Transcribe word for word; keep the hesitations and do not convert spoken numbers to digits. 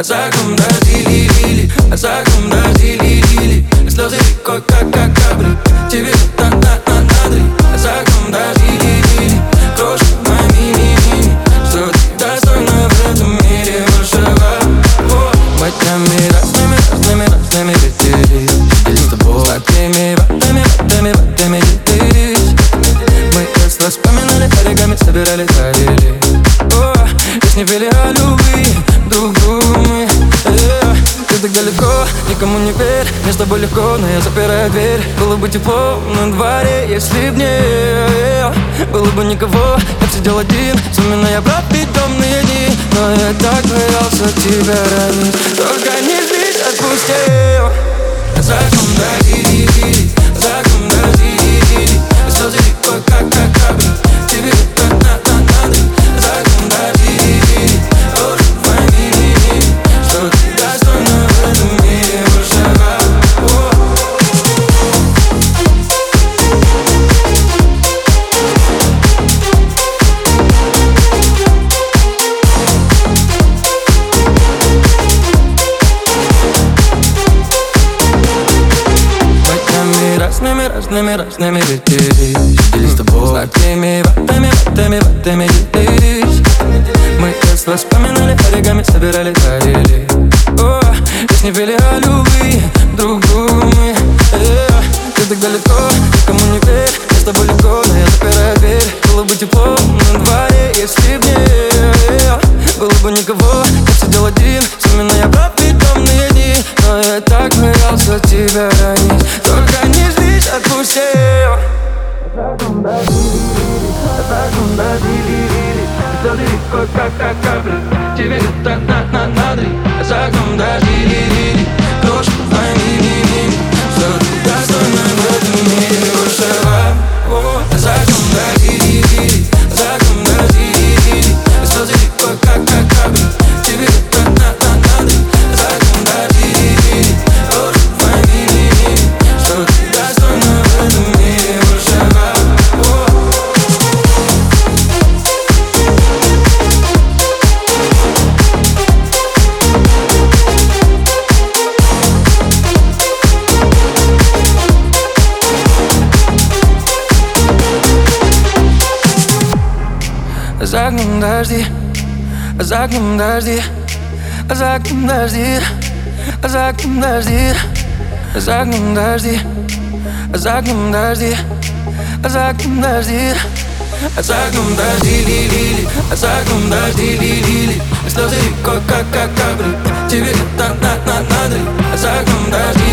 за окном дожди лили, а за окном дожди лили, слезы рекой, как как капли. Тебе на на на надри, а за окном дожди лили, крошка моя мини-мини, что ты достойна в этом мире большего. Батями разными, разными, разными ветерей, или с тобой сладкими ватами, ватами, ватами делись. Мы детство вспоминали, берегами собирали карели. О, песни пели о любви друг другу мы. Yeah. Ты так далеко, никому не верь, мне с тобой легко, но я запираю дверь. Было бы тепло на дворе, если б не yeah. Было бы никого, я б сидел один, вспоминая про темные дни. Но я так боялся тебя ранить, только не здесь отпусти. За окном дожди, за окном дожди, слезы рекой, как как капли. Тебе на на на надо, за окном дожди, ложь твоя мини, что ты достойна в этом мире большего. Разными, разными, разными ветерей, или с тобой сладкими ватами, ватами, ватами делись. Мы детство вспоминали, берегами собирали карели. О, песни пели о любви друг другу мы. Yeah. Ты так далеко, никому не верь, мне с тобой легко, но я запираю дверь. Было бы тепло на дворе, если б не yeah. Было бы никого, я б сидел один, вспоминая про темные дни. Но я так боялся тебя ранить, только не здесь отпусти. За окном дожди, за окном дожди, слезы рекой, как как капли. Тебе где-то на на надри, за окном дожди, крошка твоя мини-мини, что ты достойна в этом мире большего. За окном дожди, за окном дожди, слезы рекой, как как капли. Тебе где-то на на надри, за окном дожди, крошка твоя мини-мини, что ты достойна в этом мире большего. За окном дожди, за окном дожди, за окном дожди, за окном дожди, за окном дожди, за окном дожди, за окном дожди, за окном дожди лили, за окном дожди лили, слезы рекой, как как капли. Тебе на на на надри, за окном дожди.